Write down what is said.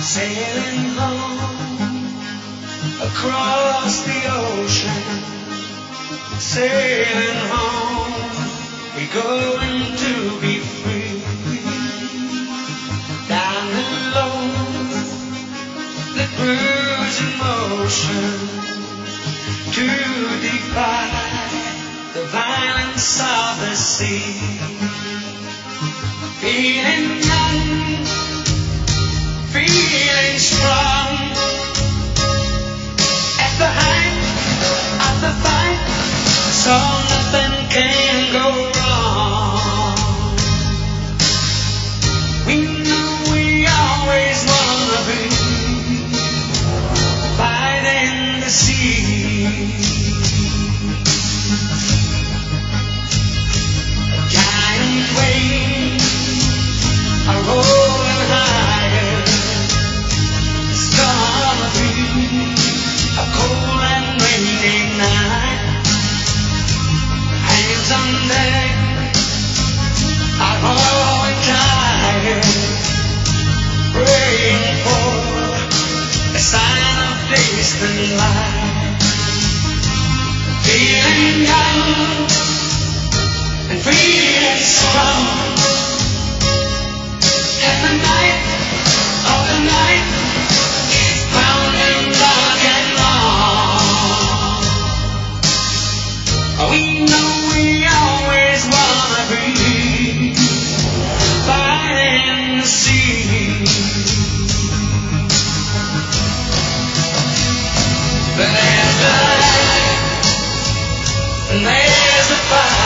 Sailing home across the ocean, sailing home, we're going to be free. Down below, the cruising motion, to defy the violence of the sea. Feeling young, feeling strong, at the height of the fight, so nothing can go wrong. We know we always wanna be fighting the sea. A giant wave, a rolling higher. It's gonna be a cold and rainy night. Hands on deck are growing tired, praying for a sign of distant light. Feeling young and feeling strong, and the night of the night is pounding dark and long. We know we always wanna be fighting the sea. But there's the light and there's the fire.